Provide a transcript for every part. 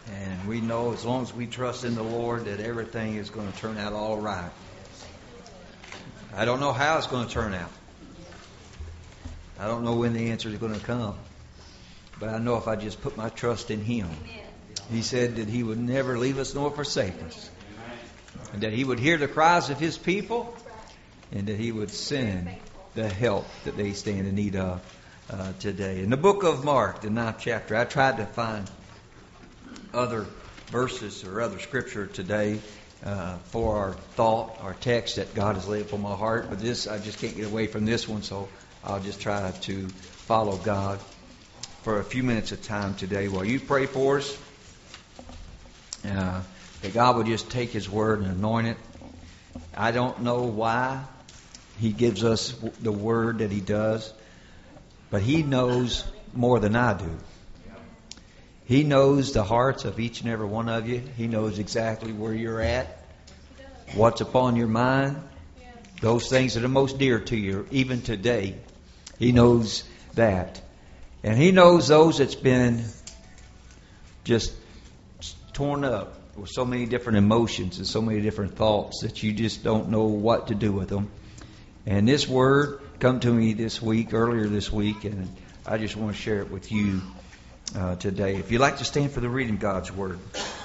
And we know as long as we trust in the Lord that everything is going to turn out all right. I don't know how it's going to turn out. I don't know when the answer is going to come. But I know if I just put my trust in Him. He said that He would never leave us nor forsake us. And that He would hear the cries of His people. And that He would send the help that they stand in need of today. In the book of Mark, the 9th chapter, I tried to find other verses or other scripture today for our thought, our text that God has laid upon my heart. But this, I just can't get away from this one, so I'll just try to follow God for a few minutes of time today while you pray for us. That God would just take His word and anoint it. I don't know why He gives us the word that He does, but He knows more than I do. He knows the hearts of each and every one of you. He knows exactly where you're at, what's upon your mind, those things that are most dear to you, even today. He knows that. And He knows those that's been just torn up with so many different emotions and so many different thoughts that you just don't know what to do with them. And this word come to me earlier this week, and I just want to share it with you today. If you'd like to stand for the reading of God's Word.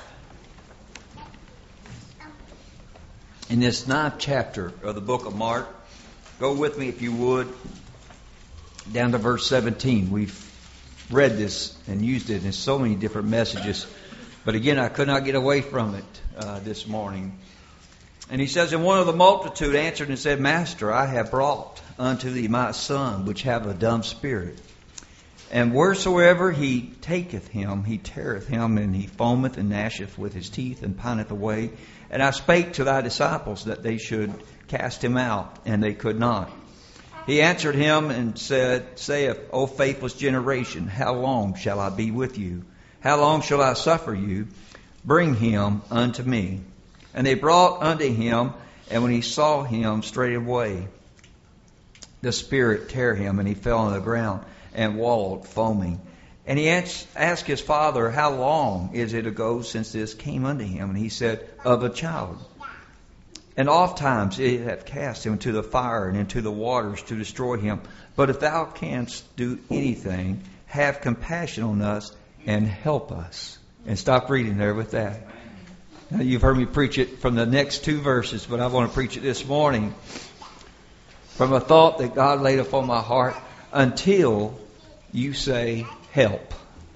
In this 9th chapter of the book of Mark, go with me if you would, down to verse 17. We've read this and used it in so many different messages, but again, I could not get away from it this morning. And he says, And one of the multitude answered and said, Master, I have brought unto thee my son, which have a dumb spirit. And wheresoever he taketh him, he teareth him, and he foameth and gnasheth with his teeth, and pineth away. And I spake to thy disciples that they should cast him out, and they could not. He answered him and saith, O faithless generation, how long shall I be with you? How long shall I suffer you? Bring him unto me. And they brought unto him, and when he saw him straightway, the spirit tear him, and he fell on the ground and wallowed, foaming. And he asked his father, How long is it ago since this came unto him? And he said, Of a child. And oft times it hath cast him into the fire and into the waters to destroy him. But if thou canst do anything, have compassion on us and help us. And stop reading there with that. Now, you've heard me preach it from the next 2 verses, but I want to preach it this morning from a thought that God laid upon my heart. Until you say help.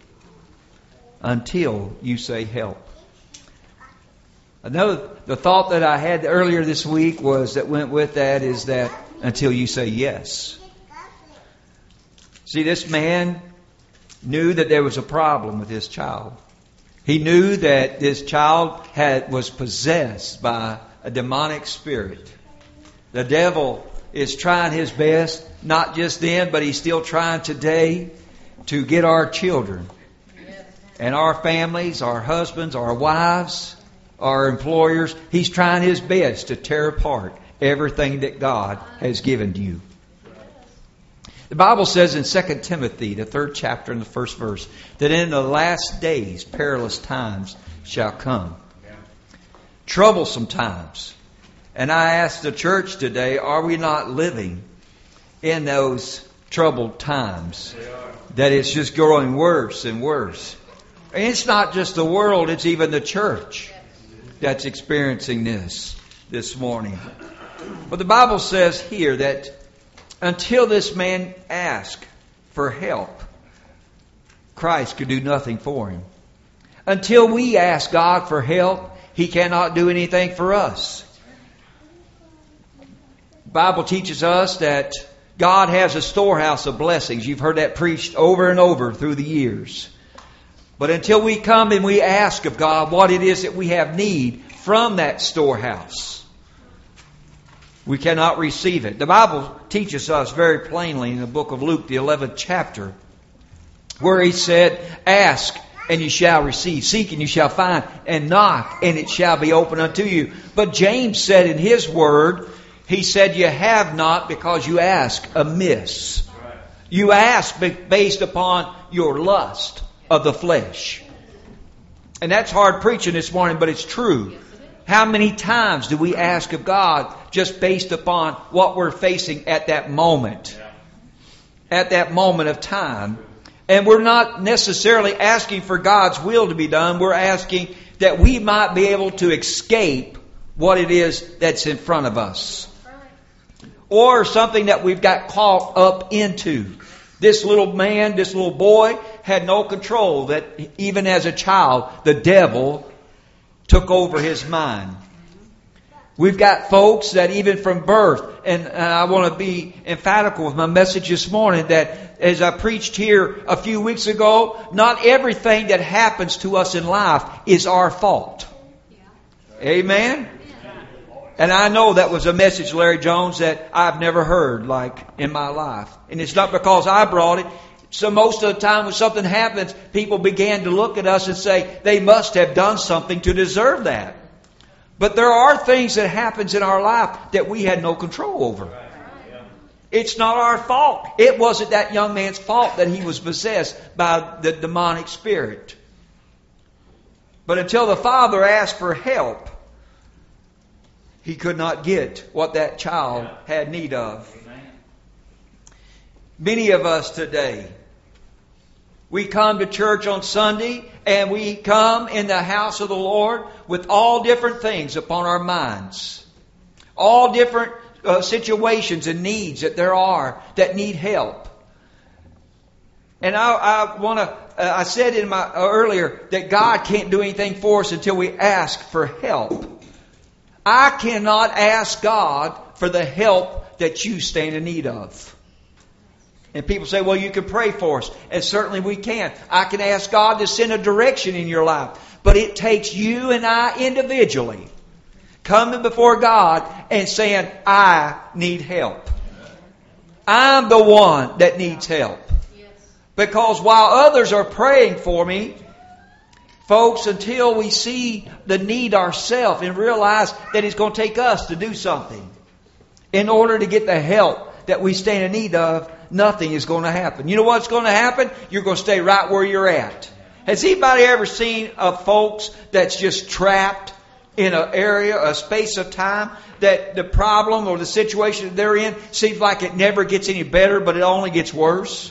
Until you say help. Another, the thought that I had earlier this week that went with that is that until you say yes. See, this man knew that there was a problem with this child. He knew that this child was possessed by a demonic spirit. The devil is trying his best, not just then, but he's still trying today to get our children and our families, our husbands, our wives, our employers. He's trying his best to tear apart everything that God has given to you. The Bible says in 2 Timothy, the 3rd chapter and the 1st verse, that in the last days perilous times shall come. Troublesome times. And I ask the church today, are we not living in those troubled times? That it's just growing worse and worse. And it's not just the world, it's even the church that's experiencing this morning. But the Bible says here that until this man asked for help, Christ could do nothing for him. Until we ask God for help, He cannot do anything for us. The Bible teaches us that God has a storehouse of blessings. You've heard that preached over and over through the years. But until we come and we ask of God what it is that we have need from that storehouse, we cannot receive it. The Bible teaches us very plainly in the book of Luke, the 11th chapter, where He said, Ask and you shall receive. Seek and you shall find. And knock and it shall be opened unto you. But James said in his word, he said, You have not because you ask amiss. You ask based upon your lust of the flesh. And that's hard preaching this morning, but it's true. How many times do we ask of God just based upon what we're facing at that moment? At that moment of time. And we're not necessarily asking for God's will to be done. We're asking that we might be able to escape what it is that's in front of us. Or something that we've got caught up into. This little man, this little boy had no control. That even as a child, the devil took over his mind. We've got folks that even from birth, and I want to be emphatical with my message this morning, that as I preached here a few weeks ago, not everything that happens to us in life is our fault. Amen? And I know that was a message, Larry Jones, that I've never heard like in my life. And it's not because I brought it. So most of the time when something happens, people began to look at us and say, they must have done something to deserve that. But there are things that happens in our life that we had no control over. It's not our fault. It wasn't that young man's fault that he was possessed by the demonic spirit. But until the father asked for help, he could not get what that child had need of. Many of us today, we come to church on Sunday and we come in the house of the Lord with all different things upon our minds. All different situations and needs that there are that need help. And I said in my earlier that God can't do anything for us until we ask for help. I cannot ask God for the help that you stand in need of. And people say, well, you can pray for us. And certainly we can. I can ask God to send a direction in your life. But it takes you and I individually coming before God and saying, I need help. I'm the one that needs help. Because while others are praying for me, folks, until we see the need ourselves and realize that it's going to take us to do something in order to get the help that we stand in need of, nothing is going to happen. You know what's going to happen? You're going to stay right where you're at. Has anybody ever seen folks that's just trapped in an area, a space of time, that the problem or the situation that they're in seems like it never gets any better, but it only gets worse?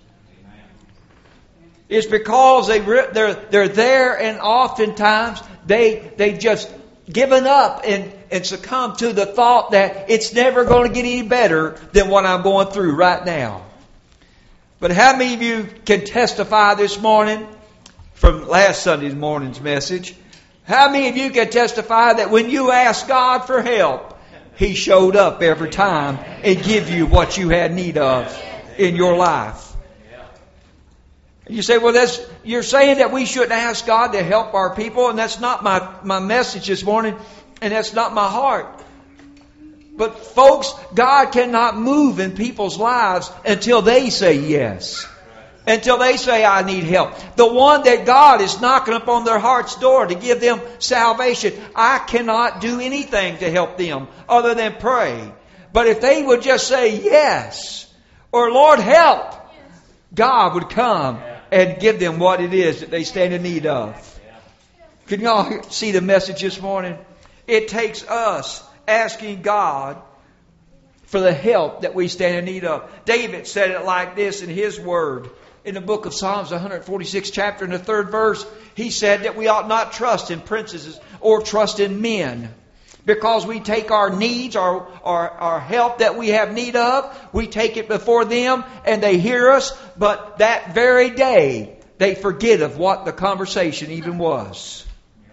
It's because they're there, and oftentimes they just given up and succumb to the thought that it's never going to get any better than what I'm going through right now. But how many of you can testify this morning from last Sunday morning's message? How many of you can testify that when you asked God for help, He showed up every time and give you what you had need of in your life? You say, well, you're saying that we shouldn't ask God to help our people, and that's not my message this morning, and that's not my heart. But folks, God cannot move in people's lives until they say yes. Until they say, I need help. The one that God is knocking upon their heart's door to give them salvation, I cannot do anything to help them other than pray. But if they would just say yes, or Lord help, God would come and give them what it is that they stand in need of. Can you all see the message this morning? It takes us asking God for the help that we stand in need of. David said it like this in his word. In the book of Psalms, 146 chapter, in the 3rd verse, he said that we ought not trust in princes or trust in men. Because we take our needs, our help that we have need of, we take it before them and they hear us, but that very day they forget of what the conversation even was.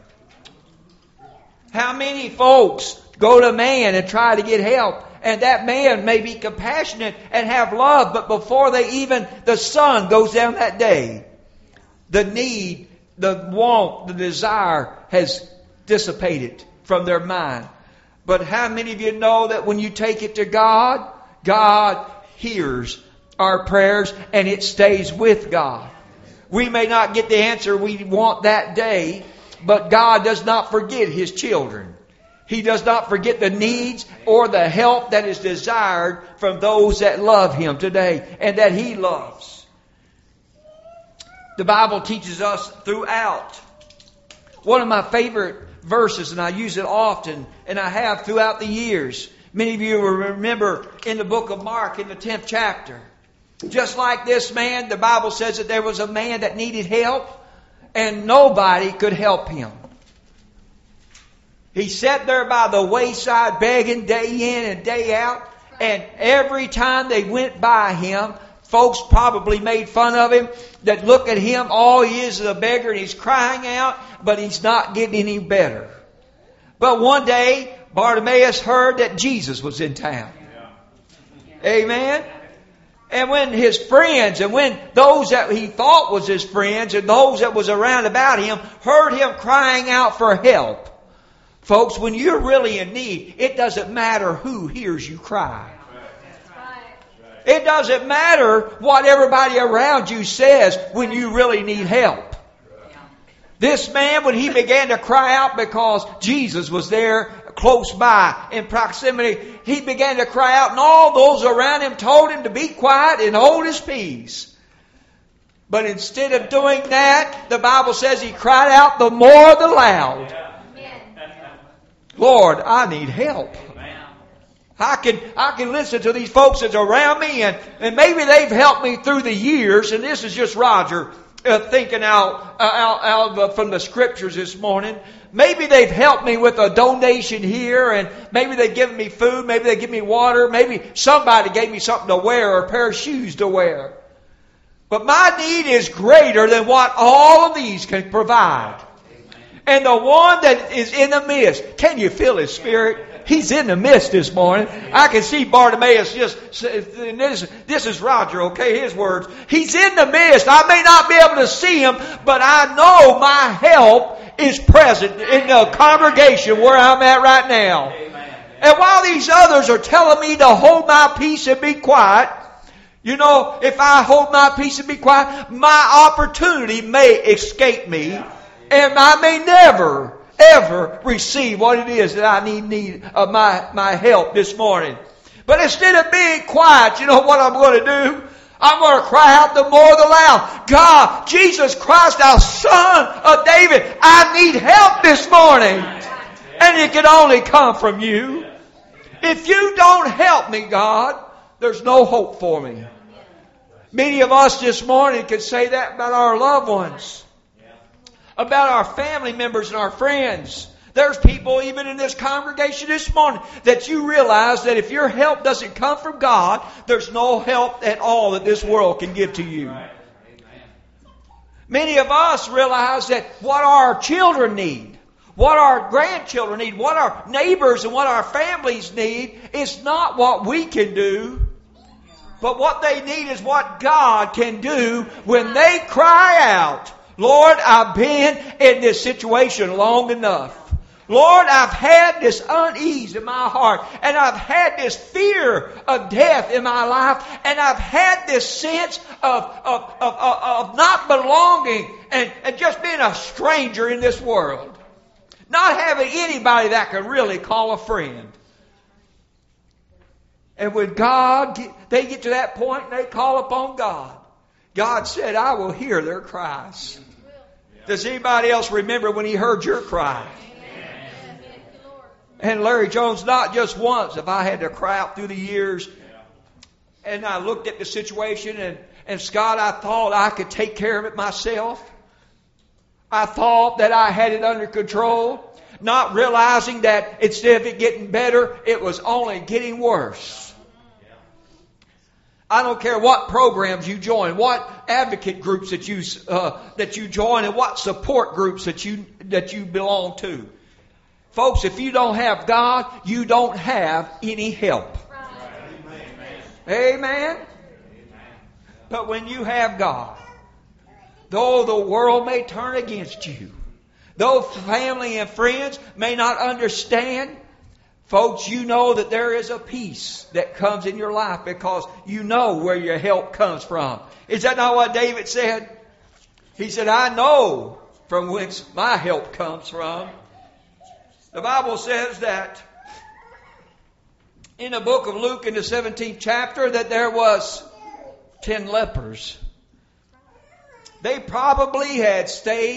How many folks go to man and try to get help, and that man may be compassionate and have love, but before the sun goes down that day, the need, the want, the desire has dissipated from their mind. But how many of you know that when you take it to God, God hears our prayers and it stays with God? We may not get the answer we want that day, but God does not forget His children. He does not forget the needs or the help that is desired from those that love Him today and that He loves. The Bible teaches us throughout One of my favorite verses, and I use it often, and I have throughout the years. Many of you will remember in the book of Mark in the 10th chapter. Just like this man, the Bible says that there was a man that needed help, and nobody could help him. He sat there by the wayside begging day in and day out, and every time they went by him, folks probably made fun of him, that look at him, all he is a beggar, and he's crying out, but he's not getting any better. But one day, Bartimaeus heard that Jesus was in town. Amen? And when his friends, and when those that he thought was his friends, and those that was around about him, heard him crying out for help. Folks, when you're really in need, it doesn't matter who hears you cry. It doesn't matter what everybody around you says when you really need help. This man, when he began to cry out because Jesus was there close by in proximity, he began to cry out, and all those around him told him to be quiet and hold his peace. But instead of doing that, the Bible says he cried out the more the loud. Lord, I need help. I can listen to these folks that's around me, and maybe they've helped me through the years, and this is just Roger thinking out from the scriptures this morning. Maybe they've helped me with a donation here, and maybe they've given me food, maybe they give me water, maybe somebody gave me something to wear or a pair of shoes to wear. But my need is greater than what all of these can provide. And the one that is in the midst, can you feel His Spirit? He's in the midst this morning. I can see Bartimaeus this is Roger, okay, his words. He's in the midst. I may not be able to see him, but I know my help is present in the congregation where I'm at right now. And while these others are telling me to hold my peace and be quiet, you know, if I hold my peace and be quiet, my opportunity may escape me, and I may never ever receive what it is that I need of my help this morning. But instead of being quiet, you know what I'm going to do? I'm going to cry out the more the loud. God, Jesus Christ, our Son of David, I need help this morning. And it can only come from you. If you don't help me, God, there's no hope for me. Many of us this morning can say that about our loved ones, about our family members and our friends. There's people even in this congregation this morning that you realize that if your help doesn't come from God, there's no help at all that this world can give to you. Many of us realize that what our children need, what our grandchildren need, what our neighbors and what our families need is not what we can do, but what they need is what God can do when they cry out, Lord, I've been in this situation long enough. Lord, I've had this unease in my heart, and I've had this fear of death in my life, and I've had this sense of not belonging and just being a stranger in this world. Not having anybody that can really call a friend. And when they get to that point and they call upon God, God said, I will hear their cries. Does anybody else remember when He heard your cry? And Larry Jones, not just once have I had to cry out through the years. And I looked at the situation and Scott, I thought I could take care of it myself. I thought that I had it under control. Not realizing that instead of it getting better, it was only getting worse. I don't care what programs you join, what advocate groups that you join, and what support groups that you belong to. Folks, if you don't have God, you don't have any help. Amen. But when you have God, though the world may turn against you, though family and friends may not understand, folks, you know that there is a peace that comes in your life because you know where your help comes from. Is that not what David said? He said, I know from whence my help comes from. The Bible says that in the book of Luke in the 17th chapter that there was 10 lepers. They probably had stayed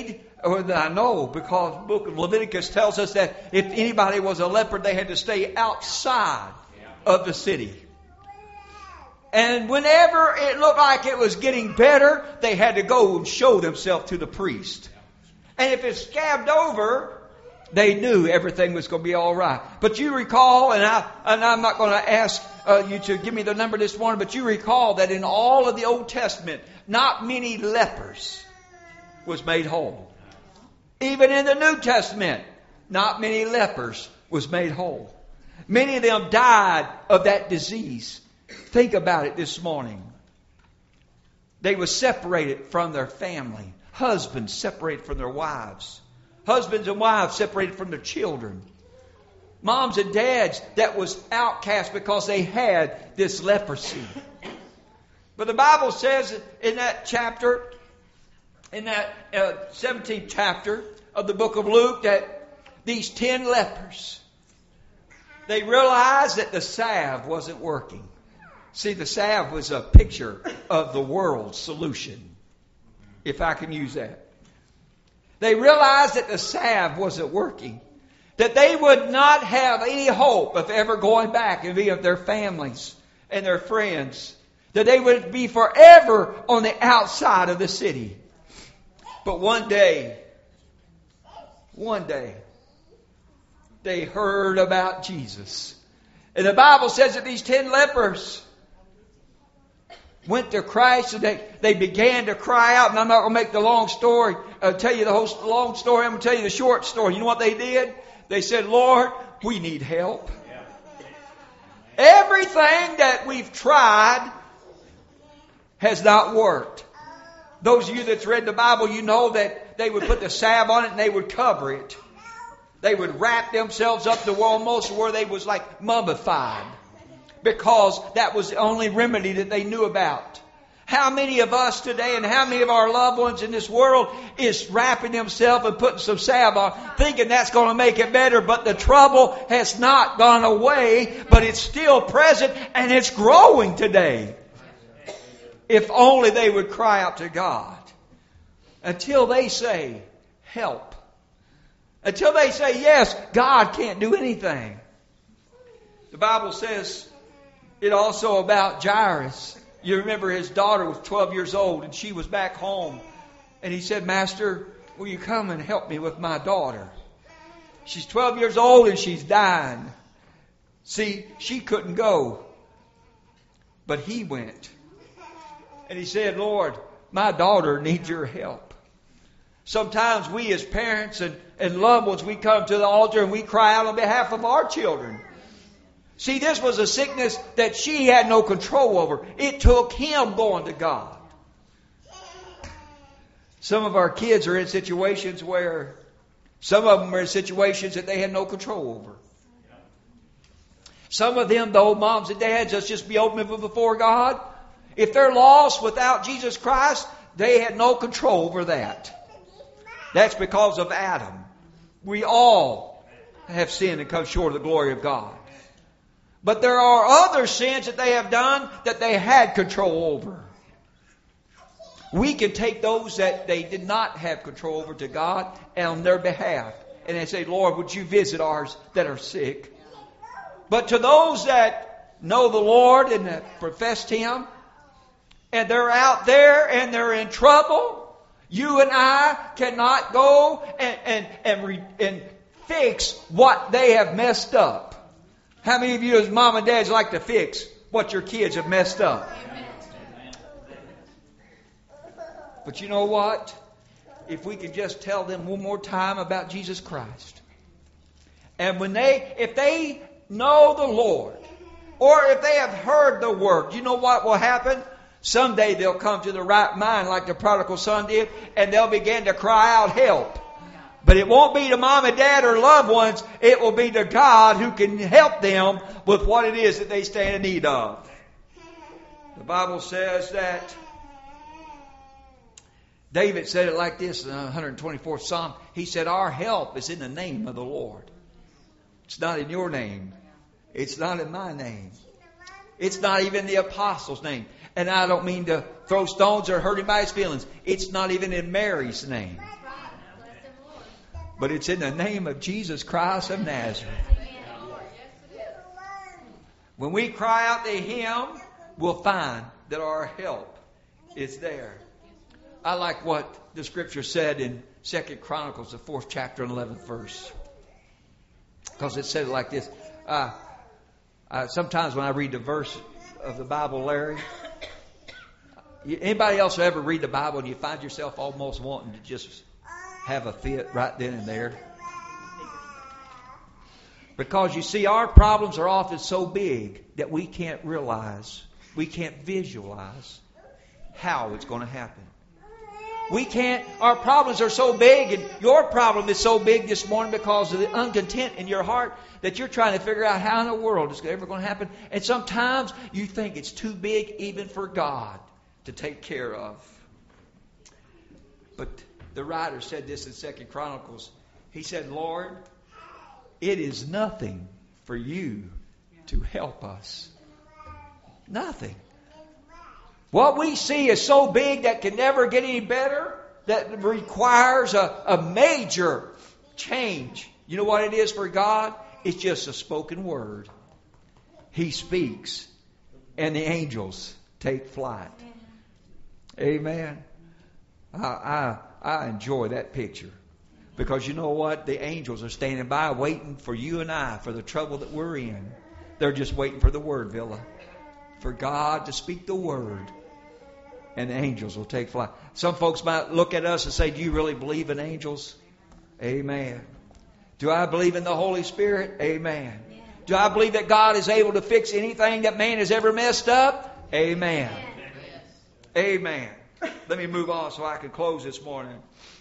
I know, because the book of Leviticus tells us that if anybody was a leper, they had to stay outside of the city. And whenever it looked like it was getting better, they had to go and show themselves to the priest. And if it scabbed over, they knew everything was going to be all right. But you recall, and I'm not going to ask you to give me the number this morning, but you recall that in all of the Old Testament, not many lepers was made whole. Even in the New Testament, not many lepers was made whole. Many of them died of that disease. Think about it this morning. They were separated from their family. Husbands separated from their wives. Husbands and wives separated from their children. Moms and dads that was outcast because they had this leprosy. But the Bible says in that chapter, in that 17th chapter of the book of Luke, that these 10 lepers, they realized that the salve wasn't working. See, the salve was a picture of the world's solution, if I can use that. They realized that the salve wasn't working, that they would not have any hope of ever going back and being with their families and their friends, that they would be forever on the outside of the city. But one day, they heard about Jesus. And the Bible says that these 10 lepers went to Christ, and they began to cry out. And I'm not going to make the long story, tell you the whole long story. I'm going to tell you the short story. You know what they did? They said, Lord, we need help. Everything that we've tried has not worked. Those of you that's read the Bible, you know that they would put the salve on it and they would cover it. They would wrap themselves up to almost where they was like mummified, because that was the only remedy that they knew about. How many of us today and how many of our loved ones in this world is wrapping themselves and putting some salve on, thinking that's going to make it better, but the trouble has not gone away, but it's still present and it's growing today. If only they would cry out to God. Until they say, help. Until they say, yes, God can't do anything. The Bible says it also about Jairus. You remember his daughter was 12 years old and she was back home. And he said, Master, will you come and help me with my daughter? She's 12 years old and she's dying. See, she couldn't go. But he went. And he said, Lord, my daughter needs your help. Sometimes we as parents and loved ones, we come to the altar and we cry out on behalf of our children. See, this was a sickness that she had no control over. It took him going to God. Some of our kids are in situations where some of them are in situations that they had no control over. Some of them, though, moms and dads, let's just be open before God. If they're lost without Jesus Christ, they had no control over that. That's because of Adam. We all have sinned and come short of the glory of God. But there are other sins that they have done that they had control over. We can take those that they did not have control over to God and on their behalf. And they say, Lord, would you visit ours that are sick? But to those that know the Lord and that professed Him, and they're out there and they're in trouble, you and I cannot go and fix what they have messed up. How many of you as mom and dads like to fix what your kids have messed up? But you know what? If we can just tell them one more time about Jesus Christ. And if they know the Lord, or if they have heard the word, you know what will happen? Someday they'll come to the right mind like the prodigal son did, and they'll begin to cry out help. But it won't be to mom and dad or loved ones. It will be to God who can help them with what it is that they stand in need of. The Bible says that David said it like this in the 124th Psalm. He said, our help is in the name of the Lord. It's not in your name. It's not in my name. It's not even the apostles' name. And I don't mean to throw stones or hurt anybody's feelings. It's not even in Mary's name. But it's in the name of Jesus Christ of Nazareth. When we cry out to Him, we'll find that our help is there. I like what the Scripture said in 2 Chronicles, the 4th chapter and 11th verse. Because it said it like this. Sometimes when I read the verse of the Bible, Larry, anybody else ever read the Bible and you find yourself almost wanting to just have a fit right then and there? Because you see, our problems are often so big that we can't realize, we can't visualize how it's going to happen. Our problems are so big, and your problem is so big this morning because of the uncontent in your heart that you're trying to figure out how in the world it's ever going to happen. And sometimes you think it's too big even for God to take care of. But the writer said this in 2 Chronicles. He said, Lord, it is nothing for you to help us. Nothing. What we see is so big that can never get any better, that requires a major change. You know what it is for God? It's just a spoken word. He speaks, and the angels take flight. Amen. I enjoy that picture. Because you know what? The angels are standing by waiting for you and I for the trouble that we're in. They're just waiting for the word, Villa. For God to speak the word. And the angels will take flight. Some folks might look at us and say, do you really believe in angels? Amen. Do I believe in the Holy Spirit? Amen. Do I believe that God is able to fix anything that man has ever messed up? Amen. Amen. Let me move on so I can close this morning.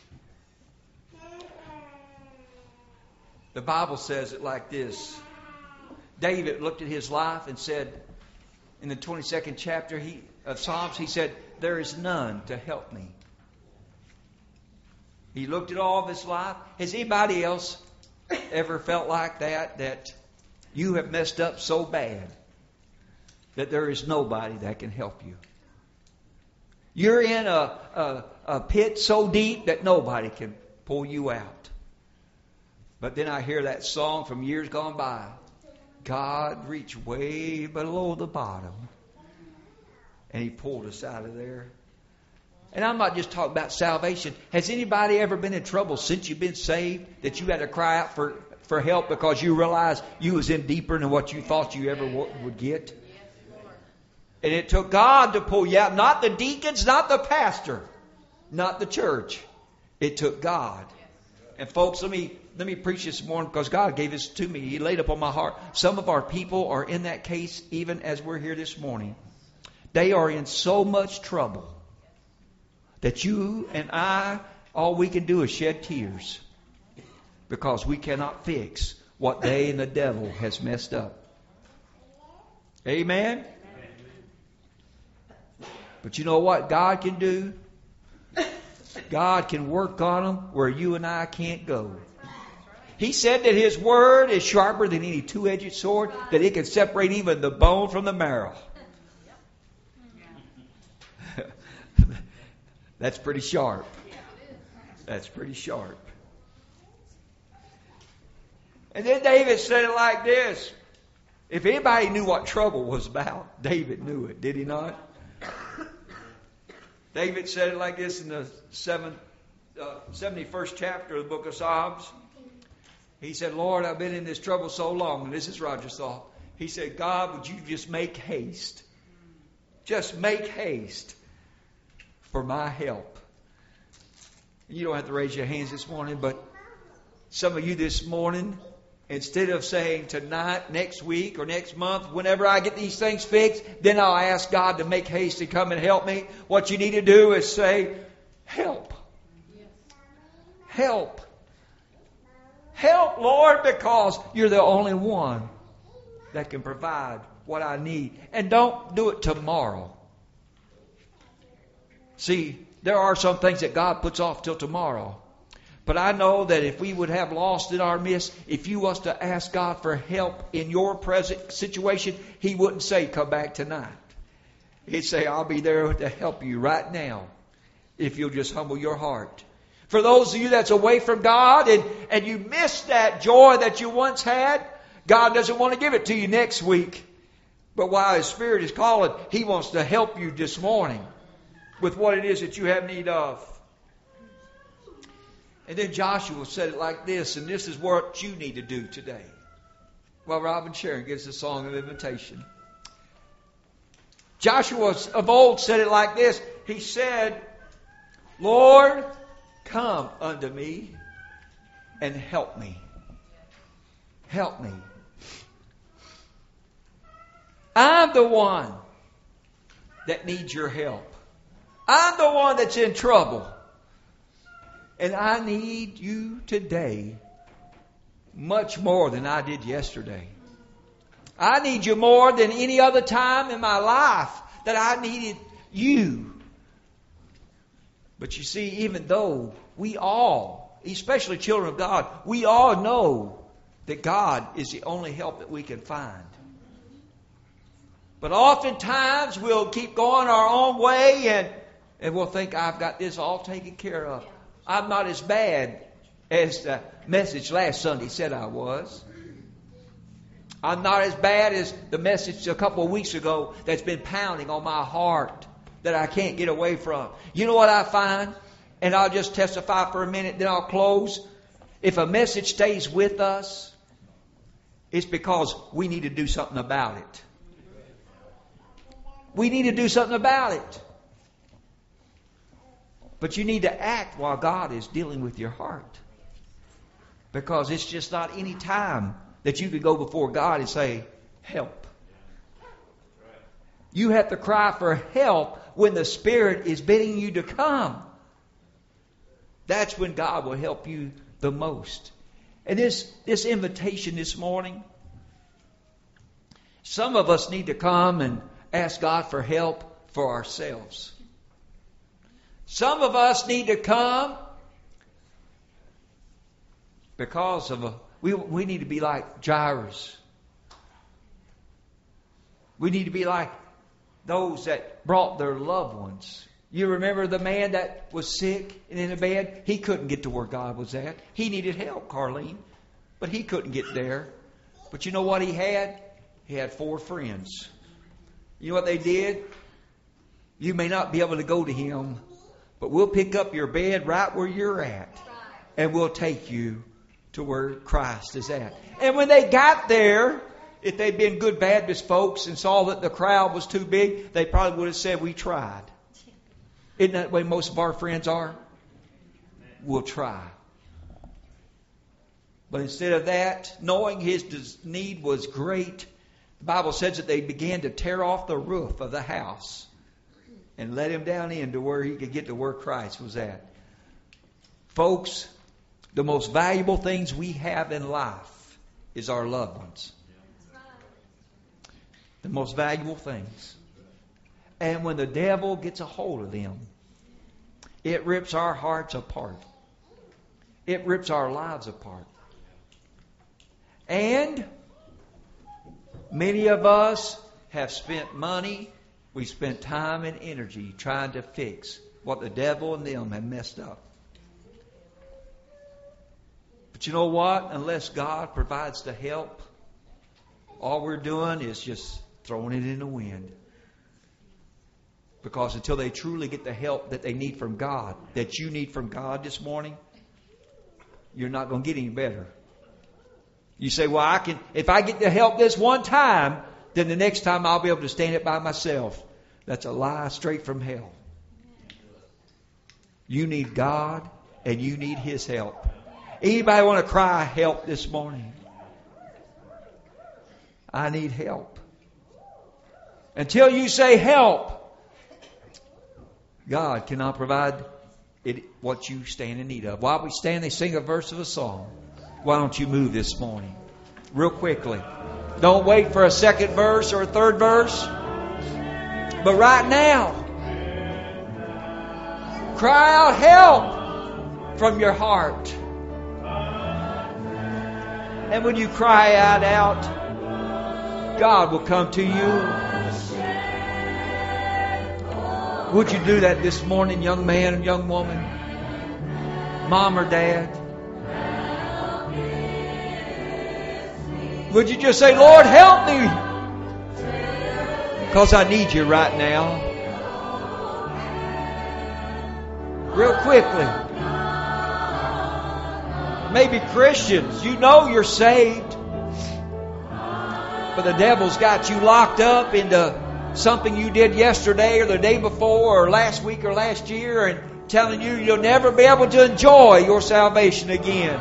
The Bible says it like this. David looked at his life and said, in the 22nd chapter of Psalms, he said, there is none to help me. He looked at all of his life. Has anybody else ever felt like that? That you have messed up so bad that there is nobody that can help you. You're in a pit so deep that nobody can pull you out. But then I hear that song from years gone by. God reached way below the bottom. And He pulled us out of there. And I'm not just talking about salvation. Has anybody ever been in trouble since you've been saved that you had to cry out for help because you realized you was in deeper than what you thought you ever would get? And it took God to pull you out. Not the deacons, not the pastor, not the church. It took God. And folks, let me preach this morning because God gave this to me. He laid it upon my heart. Some of our people are in that case even as we're here this morning. They are in so much trouble that you and I, all we can do is shed tears because we cannot fix what they and the devil has messed up. Amen? But you know what God can do? God can work on them where you and I can't go. He said that His word is sharper than any two-edged sword, that it can separate even the bone from the marrow. That's pretty sharp. That's pretty sharp. And then David said it like this. If anybody knew what trouble was about, David knew it, did he not? David said it like this in the 71st chapter of the book of Psalms. He said, Lord, I've been in this trouble so long. And this is Roger's thought. He said, God, would you just make haste? Just make haste for my help. You don't have to raise your hands this morning, but some of you this morning, instead of saying tonight, next week, or next month, whenever I get these things fixed, then I'll ask God to make haste to come and help me. What you need to do is say, help. Help. Help, Lord, because you're the only one that can provide what I need. And don't do it tomorrow. See, there are some things that God puts off till tomorrow. But I know that if we would have lost in our midst, if you was to ask God for help in your present situation, He wouldn't say, come back tonight. He'd say, I'll be there to help you right now if you'll just humble your heart. For those of you that's away from God and you miss that joy that you once had, God doesn't want to give it to you next week. But while His Spirit is calling, He wants to help you this morning with what it is that you have need of. And then Joshua said it like this, and this is what you need to do today. While Robin Sharon gives the song of invitation. Joshua of old said it like this. He said, Lord, come unto me and help me. Help me. I'm the one that needs your help. I'm the one that's in trouble. And I need you today much more than I did yesterday. I need you more than any other time in my life that I needed you. But you see, even though we all, especially children of God, we all know that God is the only help that we can find. But oftentimes we'll keep going our own way and we'll think, I've got this all taken care of. I'm not as bad as the message last Sunday said I was. I'm not as bad as the message a couple of weeks ago that's been pounding on my heart that I can't get away from. You know what I find? And I'll just testify for a minute, then I'll close. If a message stays with us, it's because we need to do something about it. We need to do something about it. But you need to act while God is dealing with your heart. Because it's just not any time that you can go before God and say, help. You have to cry for help when the Spirit is bidding you to come. That's when God will help you the most. And this invitation this morning, some of us need to come and ask God for help for ourselves. Some of us need to come because of we need to be like Jairus. We need to be like those that brought their loved ones. You remember the man that was sick and in a bed? He couldn't get to where God was at. He needed help, Carlene, but he couldn't get there. But you know what he had? He had 4 friends. You know what they did? You may not be able to go to him, but we'll pick up your bed right where you're at, and we'll take you to where Christ is at. And when they got there, if they'd been good Baptist folks and saw that the crowd was too big, they probably would have said, we tried. Isn't that the way most of our friends are? We'll try. But instead of that, knowing his need was great, the Bible says that they began to tear off the roof of the house and let him down into where he could get to where Christ was at. Folks, the most valuable things we have in life is our loved ones. The most valuable things. And when the devil gets a hold of them, it rips our hearts apart. It rips our lives apart. And many of us have spent money, we spent time and energy trying to fix what the devil and them have messed up. But you know what? Unless God provides the help, all we're doing is just throwing it in the wind. Because until they truly get the help that they need from God, that you need from God this morning, you're not going to get any better. You say, well, if I get the help this one time, then the next time I'll be able to stand it by myself. That's a lie straight from hell. You need God and you need His help. Anybody want to cry help this morning? I need help. Until you say help, God cannot provide what you stand in need of. While we stand, they sing a verse of a song. Why don't you move this morning? Real quickly. Don't wait for a second verse or a third verse. But right now, cry out help from your heart. And when you cry out, God will come to you. Would you do that this morning, young man and young woman? Mom or Dad? Would you just say, Lord, help me? Because I need you right now. Real quickly. Maybe Christians, you know you're saved, but the devil's got you locked up into something you did yesterday or the day before or last week or last year and telling you you'll never be able to enjoy your salvation again.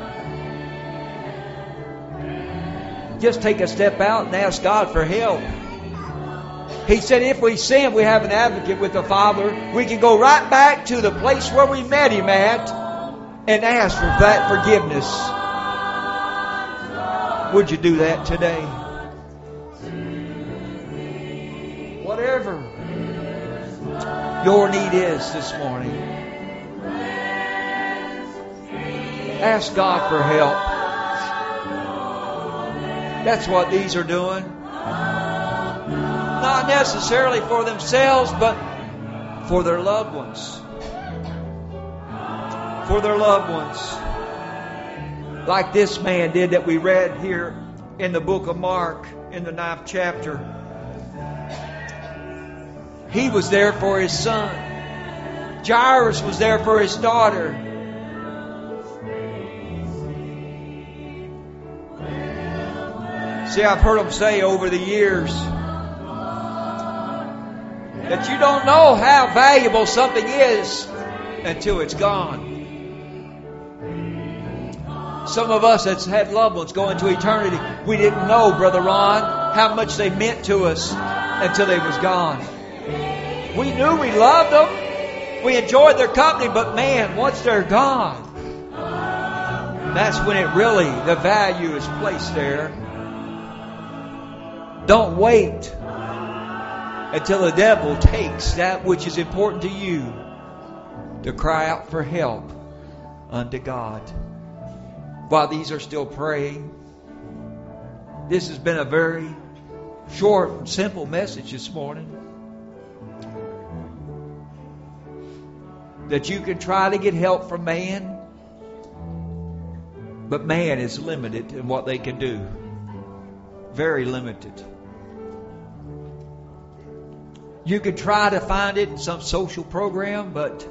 Just take a step out and ask God for help. He said if we sin, we have an advocate with the Father. We can go right back to the place where we met Him at and ask for that forgiveness. Would you do that today? Whatever your need is this morning, ask God for help. That's what these are doing. Not necessarily for themselves, but for their loved ones. For their loved ones. Like this man did that we read here in the book of Mark in the 9th chapter. He was there for his son. Jairus was there for his daughter. See, I've heard them say over the years that you don't know how valuable something is until it's gone. Some of us that's had loved ones go into eternity, we didn't know, Brother Ron, how much they meant to us until they was gone. We knew we loved them. We enjoyed their company, but man, once they're gone, that's when it really, the value is placed there. Don't wait until the devil takes that which is important to you to cry out for help unto God. While these are still praying, this has been a very short and simple message this morning. That you can try to get help from man, but man is limited in what they can do. Very limited. You can try to find it in some social program, but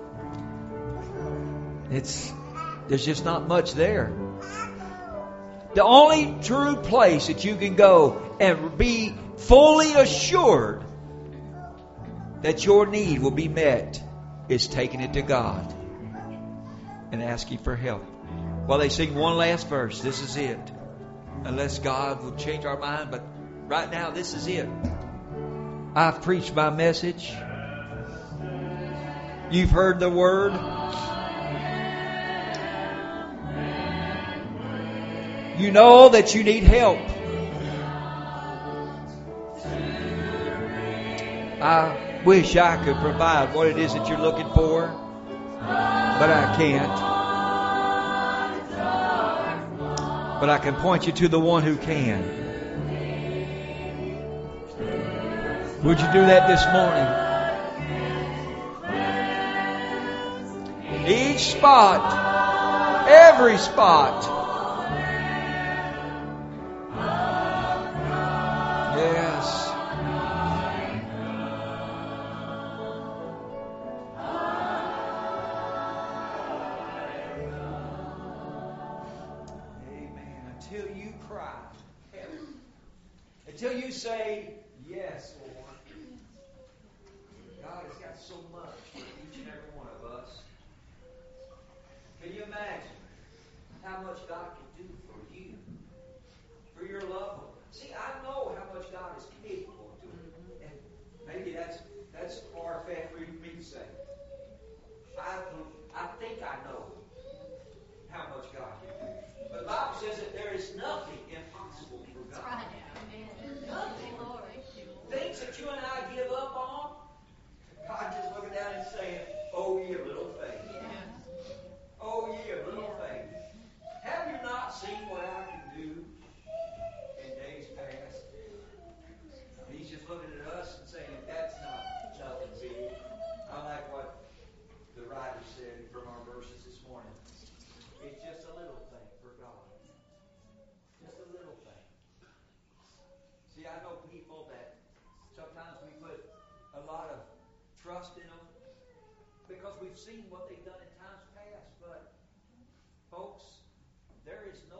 there's just not much there. The only true place that you can go and be fully assured that your need will be met is taking it to God and asking for help. While they sing one last verse, this is it. Unless God will change our mind, but right now this is it. I've preached my message. You've heard the word. You know that you need help. I wish I could provide what it is that you're looking for, but I can't. But I can point you to the one who can. Would you do that this morning? Each spot, every spot. Yes. Amen. Until you cry, until you say, yes, Lord. God has got so much for each and every one of us. Can you imagine how much God can do for you, for your loved one? See, I know how much God is capable of doing, and maybe that's far-fetched for me to say. I think I know how much God can do, but the Bible says that there is nothing impossible for God. Nothing. Things that you and I give up on, God just looking down and saying, "Oh, ye of little faith." Oh, ye of little faith. Have you not seen what I can do in a lot of trust in them because we've seen what they've done in times past. But, folks, there is